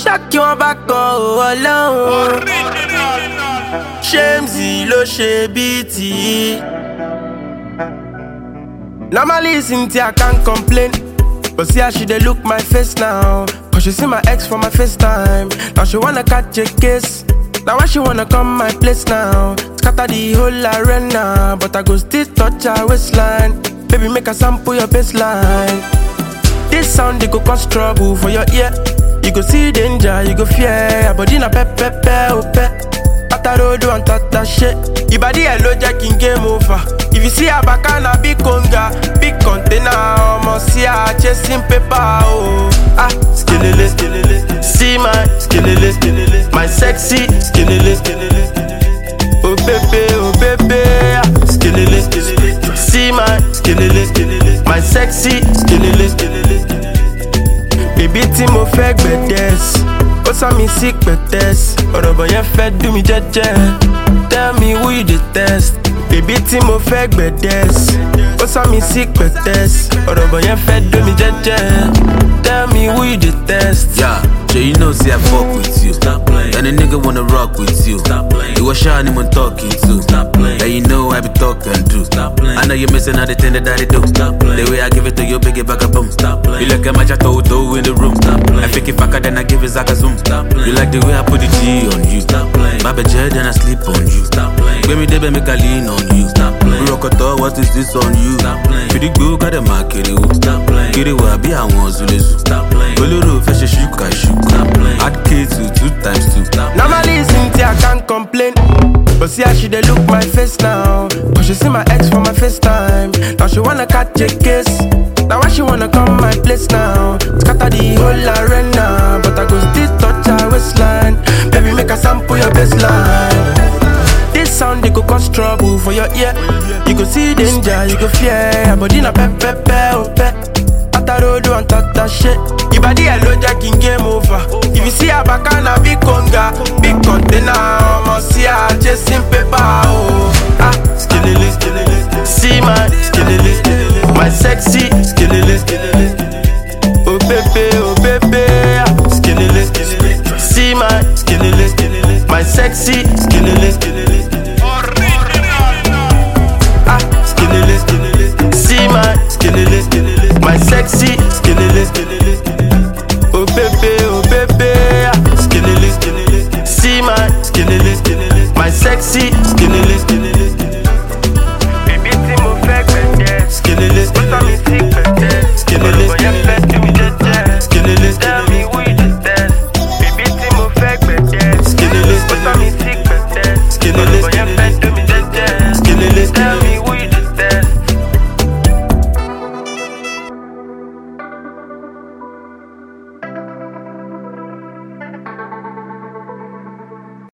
Shock you back alone. Shamesy lo she BT. Normally Cynthia I can't complain, but see how she dey look my face now. Cause she see my ex for my FaceTime. Now she wanna catch a kiss. Now why she wanna come my place now? Scatter the whole arena, but I go still touch her waistline. Baby make a sample your baseline. This sound they go cause trouble for your ear. You go see danger, you go fear. Your body na pepe oh pe. Atarodo and tata shit. Your body hello jacking game over. If you see a bacana big conga, big container, almost see her chasing paper oh. Ah, skillele, see my skillele, my sexy skillele. Oh baby, ah, skillele, see my skillele, my sexy skillele. Baby tí mo fẹ́ gbẹ̀dẹ̀s, ó sá mi sí pẹ̀tẹ́s. Ọ̀rọ̀ bọ̀ yẹn fẹ́ dùn mí jẹ́jẹ́. Tell me who you detest. Baby tí mo fẹ́ gbẹ̀dẹ̀s, ó sá mi sí pẹ̀tẹ́s. Ọ̀rọ̀ bọ̀ yẹn fẹ́ dùn mí jẹ́jẹ́. Tell me who you detest. Yeah, so you know see I fuck with you. Stop playing. And a nigga wanna rock with you. Stop playing. You was shy anyone talking to. Stop playing. Yeah, you know I be talking to. Stop playing. I know you're missing all the thing that I do. Stop playing. The way I give it to you, big it back a boom. Stop playing. You look at my chateau in the room. Stop playing. I think if I could then I give it Zaka zoom. Stop playing. You like the way I put the G on you. Stop playing. My bed then I sleep on you. Stop playing. Baby, they make a lean on you. Stop playing. Rokoto, what is this on you? Stop playing. Pretty good, got the market. Stop playing. Get it where I be, I want to lose. Stop playing. Bolero, fresh shuka. Stop playing. Add K to 2 times 2. Stop playing. Normally Cynthia I can't complain, but see how she dey look my face now. Cause she see my ex for my FaceTime. Now she wanna catch a kiss. Now why she wanna come my place now? Scatter the whole arena, but I go still touch her waistline. Baby make a sample your baseline. This sound they go cause trouble for your ear. You go see danger, you go fear. Your body na pepe oh pe. Atarodo and tata shit. Your body hello jacking game over. If you see a bacana big conga, big container, almost see her chasing paper oh. Ah, skillele, see my skillele.